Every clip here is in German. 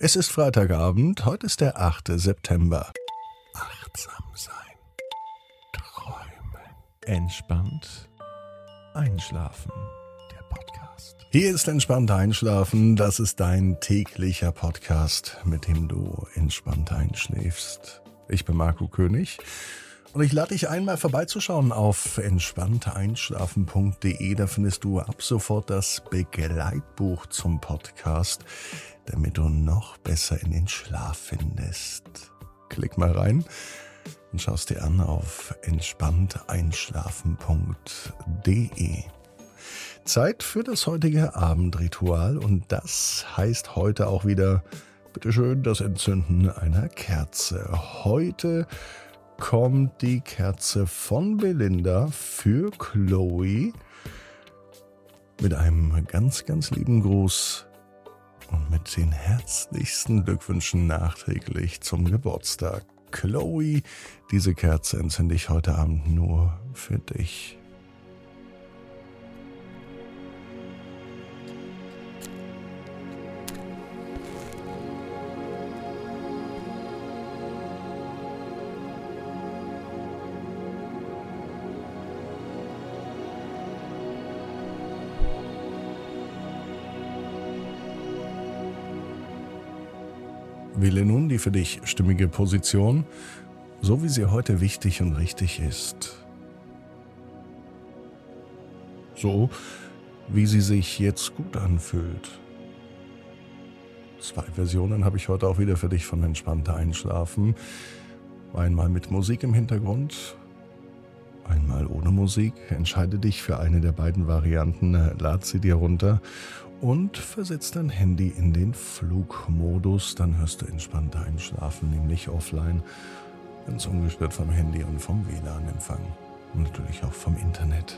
Es ist Freitagabend, heute ist der 8. September. Achtsam sein, träumen, entspannt einschlafen. Der Podcast. Hier ist entspannt einschlafen, das ist dein täglicher Podcast, mit dem du entspannt einschläfst. Ich bin Marco König und ich lade dich ein, mal vorbeizuschauen auf entspannteinschlafen.de. Da findest du ab sofort das Begleitbuch zum Podcast, damit du noch besser in den Schlaf findest. Klick mal rein und schaust dir an auf entspannteinschlafen.de. Zeit für das heutige Abendritual und das heißt heute auch wieder, bitteschön, das Entzünden einer Kerze. Heute kommt die Kerze von Belinda für Chloe mit einem ganz, ganz lieben Gruß und mit den herzlichsten Glückwünschen nachträglich zum Geburtstag. Chloe, diese Kerze entzünde ich heute Abend nur für dich. Wähle nun die für dich stimmige Position, so wie sie heute wichtig und richtig ist. So, wie sie sich jetzt gut anfühlt. 2 Versionen habe ich heute auch wieder für dich von Entspannter Einschlafen. Einmal mit Musik im Hintergrund, einmal ohne Musik. Entscheide dich für eine der beiden Varianten, lad sie dir runter und versetz dein Handy in den Flugmodus. Dann hörst du entspannter einschlafen, nämlich offline, ganz ungestört vom Handy und vom WLAN-Empfang und natürlich auch vom Internet.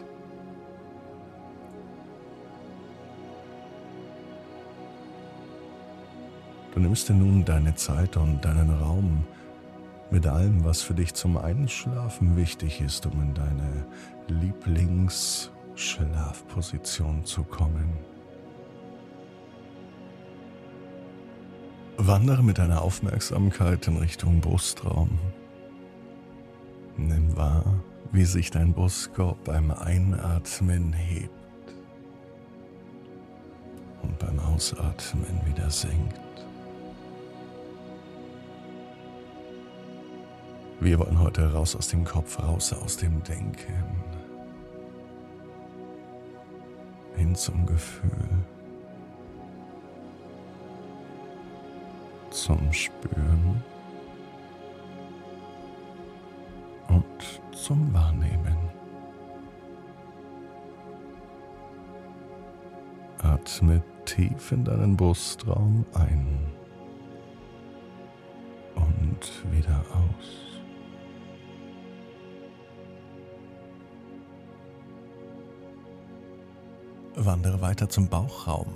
Du nimmst dir nun deine Zeit und deinen Raum mit allem, was für dich zum Einschlafen wichtig ist, um in deine Lieblingsschlafposition zu kommen. Wandere mit deiner Aufmerksamkeit in Richtung Brustraum. Nimm wahr, wie sich dein Brustkorb beim Einatmen hebt und beim Ausatmen wieder sinkt. Wir wollen heute raus aus dem Kopf, raus aus dem Denken, hin zum Gefühl, zum Spüren und zum Wahrnehmen. Atme tief in deinen Brustraum ein und wieder aus. Wandere weiter zum Bauchraum.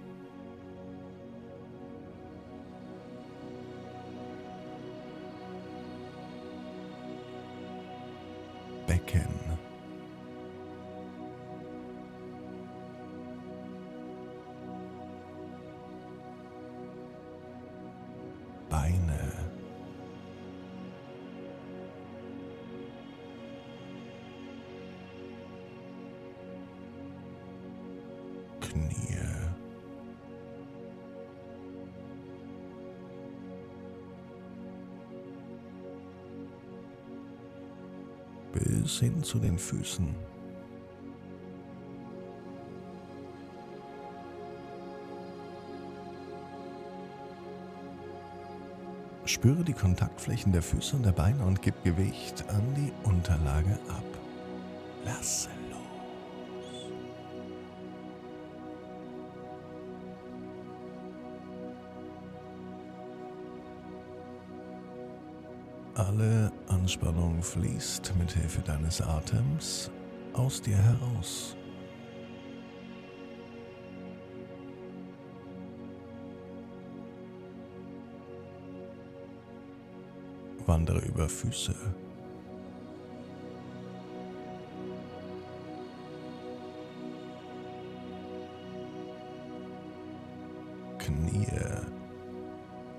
Becken. Beine. Knie. Bis hin zu den Füßen. Spüre die Kontaktflächen der Füße und der Beine und gib Gewicht an die Unterlage ab. Lasse los. Alle Anspannung fließt mit Hilfe deines Atems aus dir heraus. Wandere über Füße. Knie.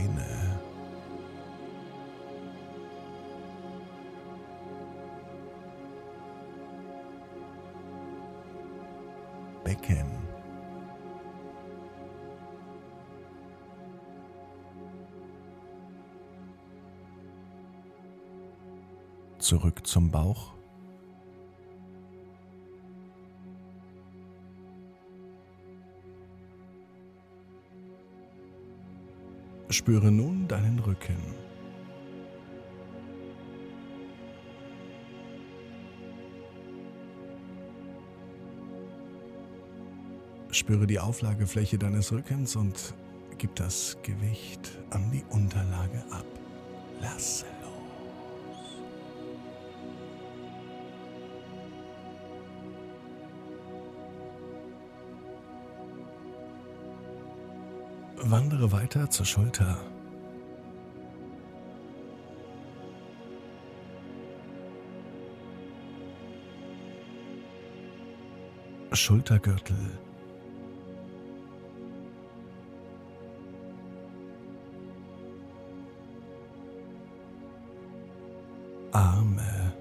Beine, Becken, zurück zum Bauch, spüre nun deinen Rücken. Spüre die Auflagefläche deines Rückens und gib das Gewicht an die Unterlage ab. Lasse los. Wandere weiter zur Schulter. Schultergürtel. Arme.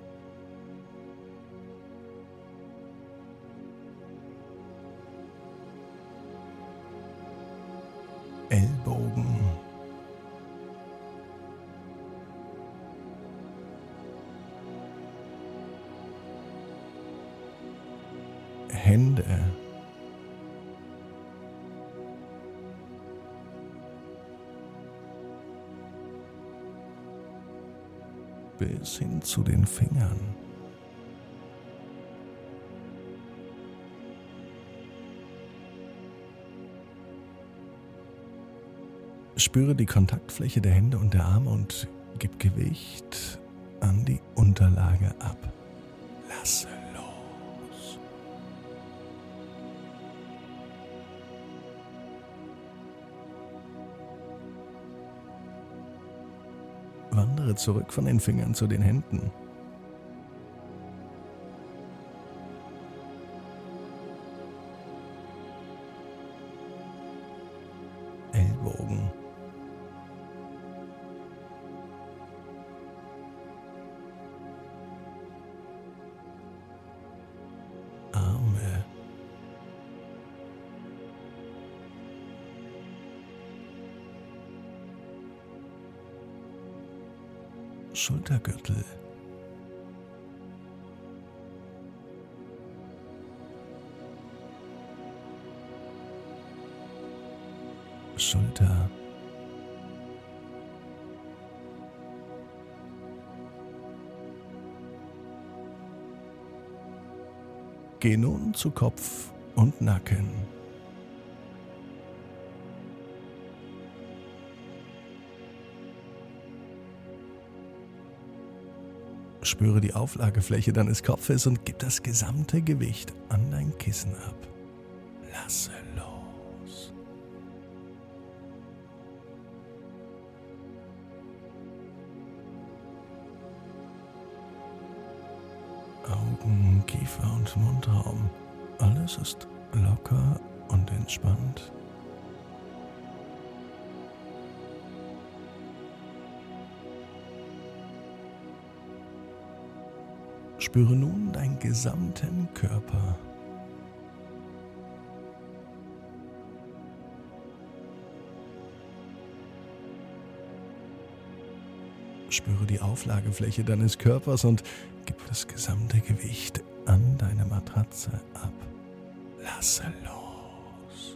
Ellbogen. Hände. Bis hin zu den Fingern. Spüre die Kontaktfläche der Hände und der Arme und gib Gewicht an die Unterlage ab. Lasse los. Wandere zurück von den Fingern zu den Händen. Ellbogen. Arme. Schultergürtel. Schulter. Geh nun zu Kopf und Nacken. Spüre die Auflagefläche deines Kopfes und gib das gesamte Gewicht an dein Kissen ab. Lasse los. Augen, Kiefer und Mundraum. Alles ist locker und entspannt. Spüre nun deinen gesamten Körper. Spüre die Auflagefläche deines Körpers und gib das gesamte Gewicht an deine Matratze ab. Lasse los.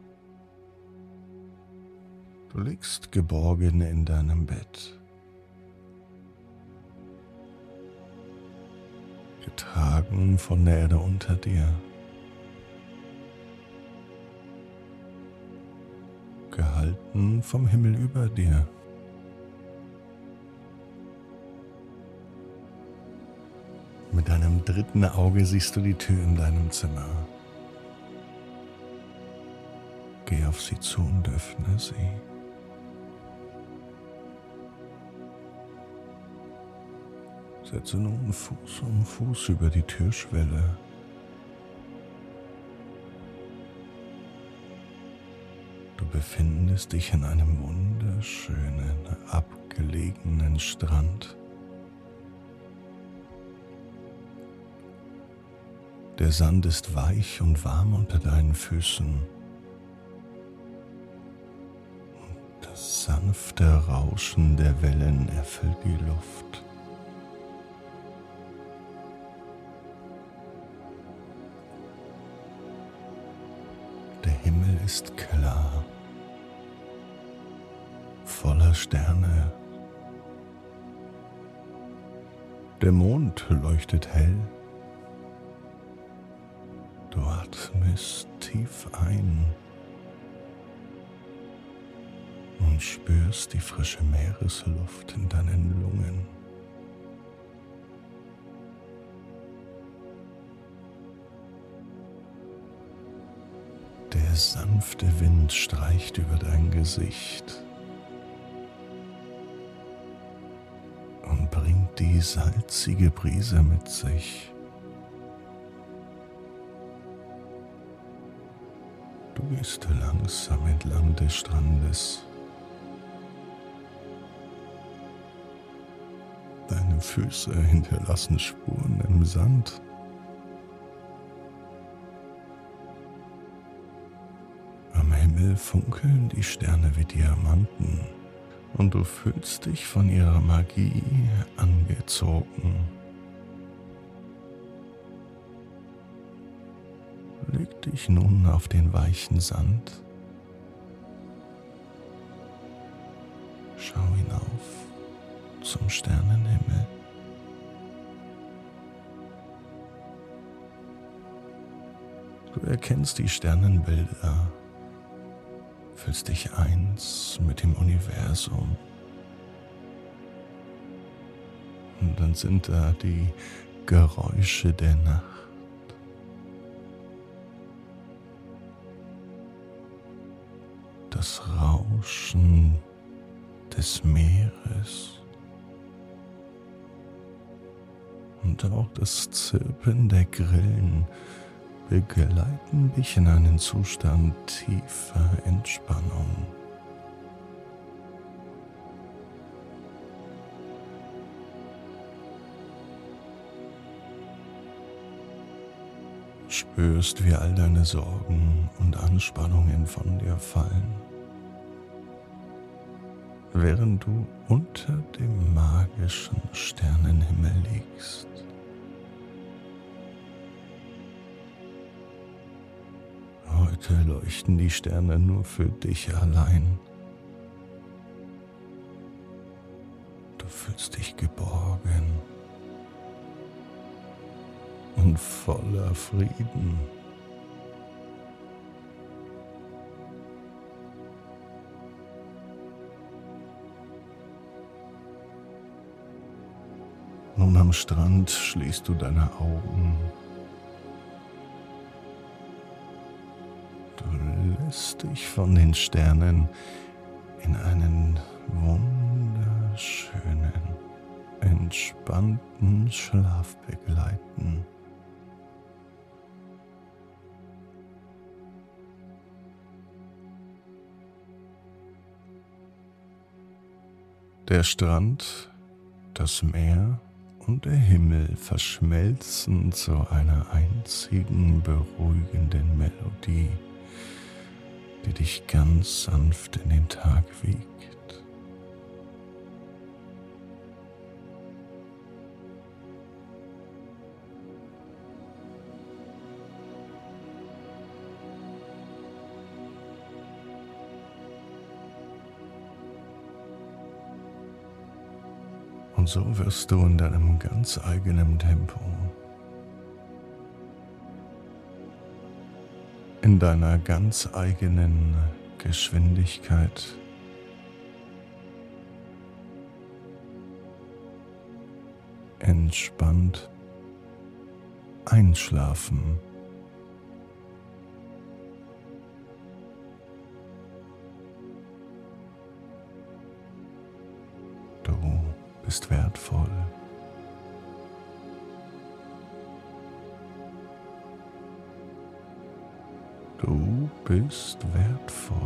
Du liegst geborgen in deinem Bett. getragen von der Erde unter dir, gehalten vom Himmel über dir. Mit deinem dritten Auge siehst du die Tür in deinem Zimmer. Geh auf sie zu und öffne sie. Setze nun Fuß um Fuß über die Türschwelle. Du befindest dich an einem wunderschönen, abgelegenen Strand. Der Sand ist weich und warm unter deinen Füßen. Das sanfte Rauschen der Wellen erfüllt die Luft. Der Himmel ist klar, voller Sterne. Der Mond leuchtet hell. Du atmest tief ein und spürst die frische Meeresluft in deinen Lungen. Der sanfte Wind streicht über dein Gesicht und bringt die salzige Brise mit sich. Du gehst langsam entlang des Strandes. Deine Füße hinterlassen Spuren im Sand. Am Himmel funkeln die Sterne wie Diamanten und du fühlst dich von ihrer Magie angezogen. Leg dich nun auf den weichen Sand. Schau hinauf zum Sternenhimmel. Du erkennst die Sternenbilder, fühlst dich eins mit dem Universum. Und dann sind da die Geräusche der Nacht. Das Rauschen des Meeres und auch das Zirpen der Grillen begleiten dich in einen Zustand tiefer Entspannung. Spürst, wie all deine Sorgen und Anspannungen von dir fallen, während du unter dem magischen Sternenhimmel liegst. Heute leuchten die Sterne nur für dich allein. Du fühlst dich geborgen und voller Frieden. Nun am Strand schließt du deine Augen. Du lässt dich von den Sternen in einen wunderschönen, entspannten Schlaf begleiten. Der Strand, das Meer und der Himmel verschmelzen zu einer einzigen beruhigenden Melodie, die dich ganz sanft in den Tag wiegt. Und so wirst du in deinem ganz eigenen Tempo in deiner ganz eigenen Geschwindigkeit. Entspannt einschlafen. Du bist wertvoll. Du bist wertvoll.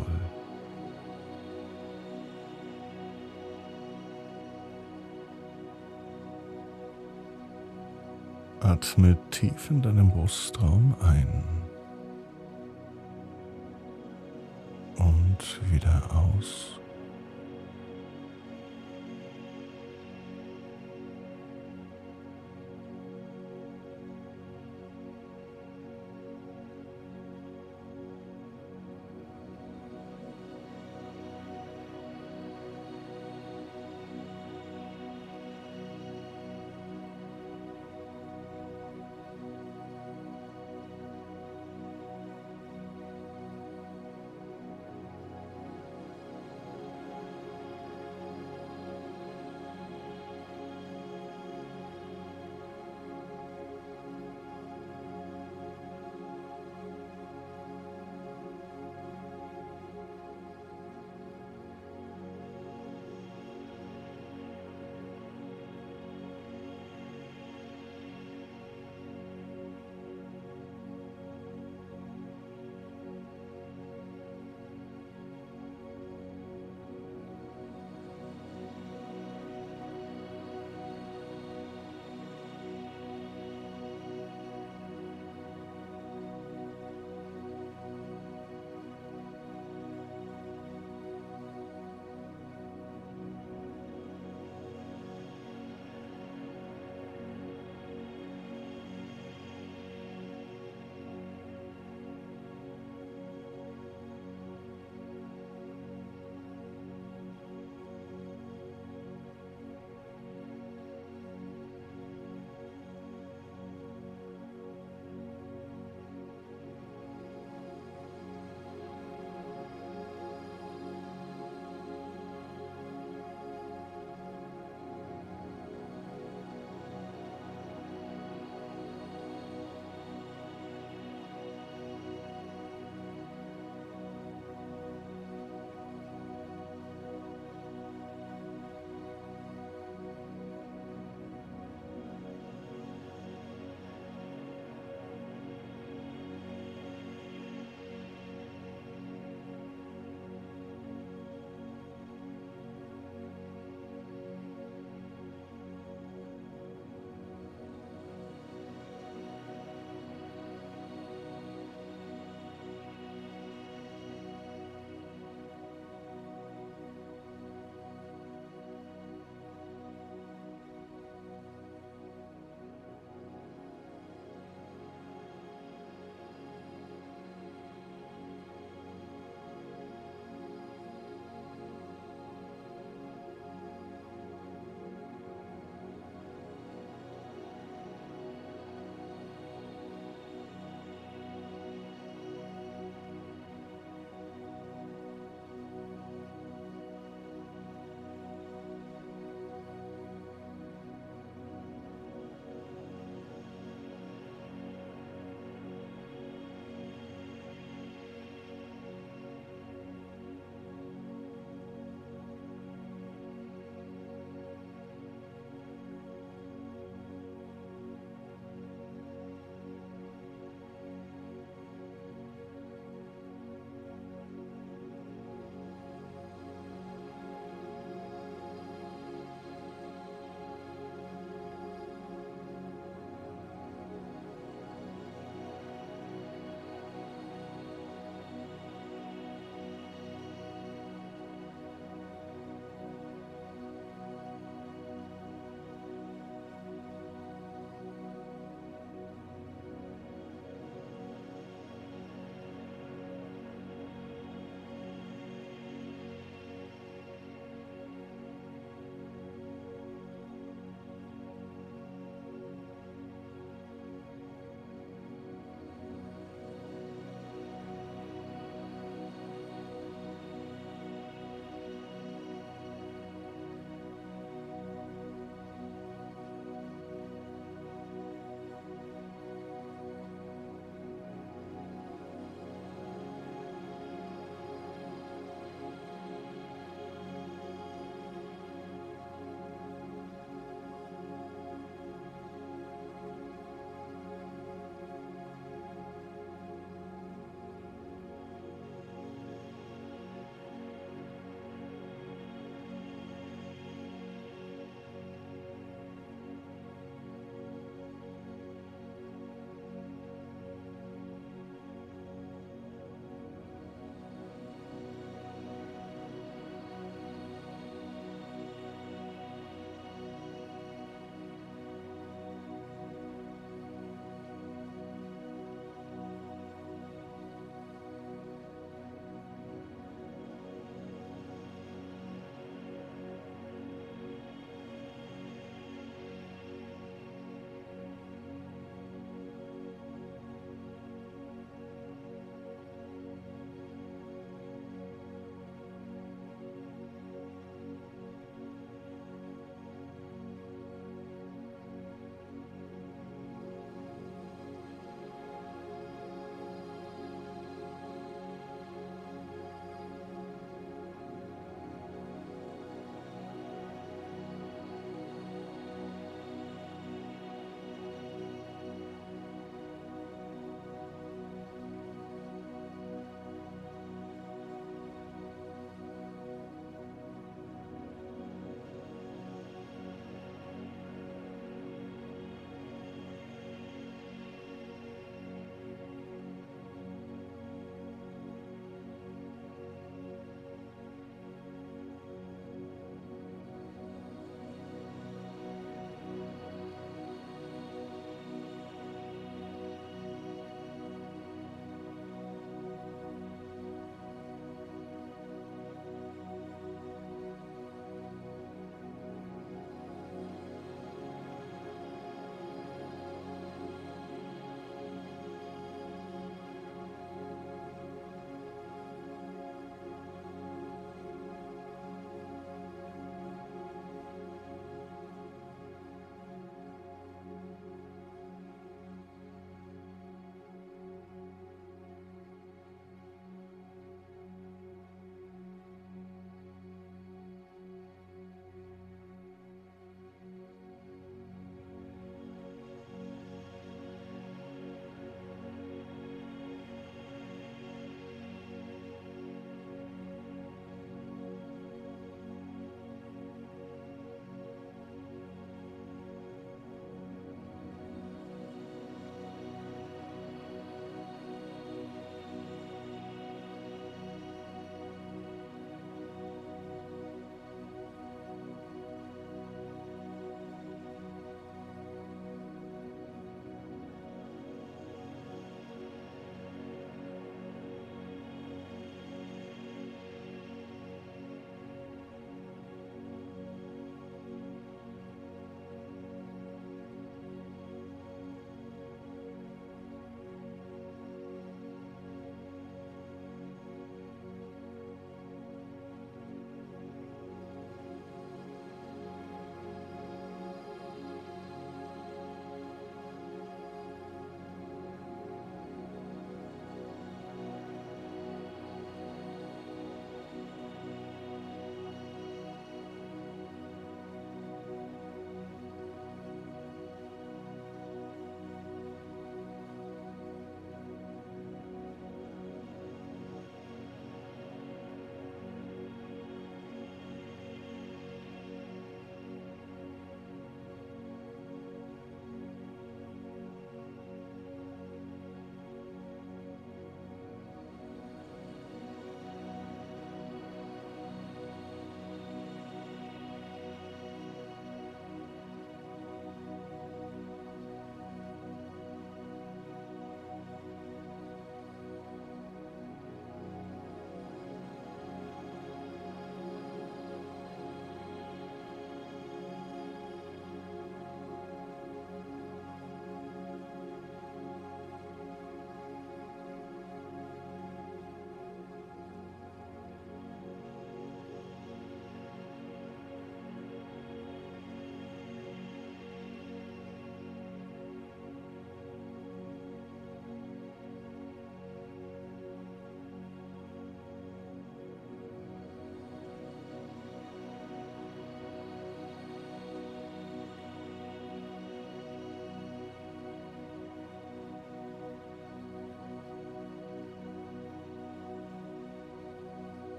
Atme tief in deinem Brustraum ein und wieder aus.